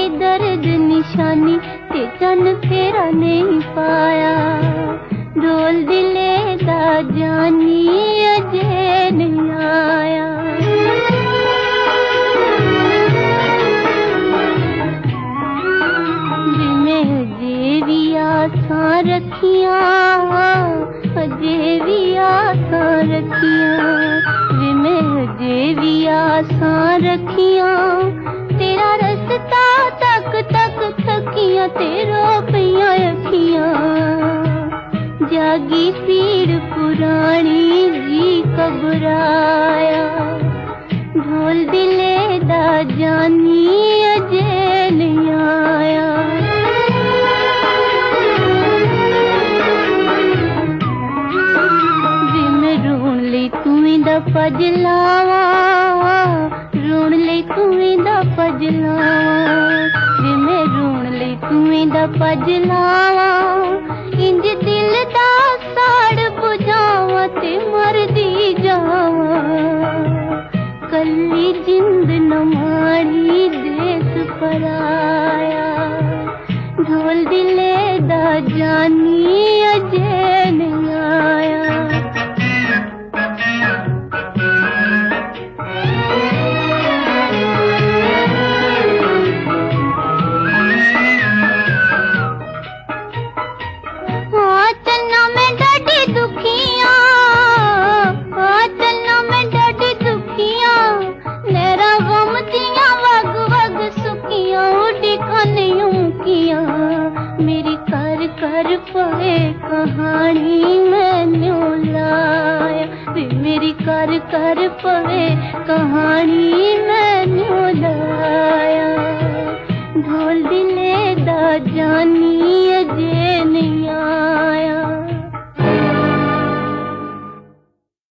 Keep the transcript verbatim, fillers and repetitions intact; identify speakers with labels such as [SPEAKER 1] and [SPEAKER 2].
[SPEAKER 1] कोई दर्द निशानी ते चन तेरा नहीं पाया। ढोल दिले दा जानी अजे नहीं आया। जिमें अजे भी आसां रखियां, अजे भी आसां रखियां, जिमें अजे भी आसां रखियां। तेरा रस्ता तक तक थकियां तेरो पियां अखियां। जागी पीड़ पुरानी जी घबराया। ढोल दिले दा जानी अजे नहीं आया। जिमें रोन ले तूं दा पजलावा, रोन ले तूं दा पजलावा, जिमें रोन ले तूं दा पजलावा। इंज दिल दा साड़ बुझावा ते मरदी जावा। कल्ली जिंद न माड़ी देस पराया। ढोल दिले दा जानी अजे नहीं आया। मेरी कर कर पवे कहानी मैनू लाया। मेरी कर कर पवे कहानी मैनू लाया। ढोल दिले दा जानी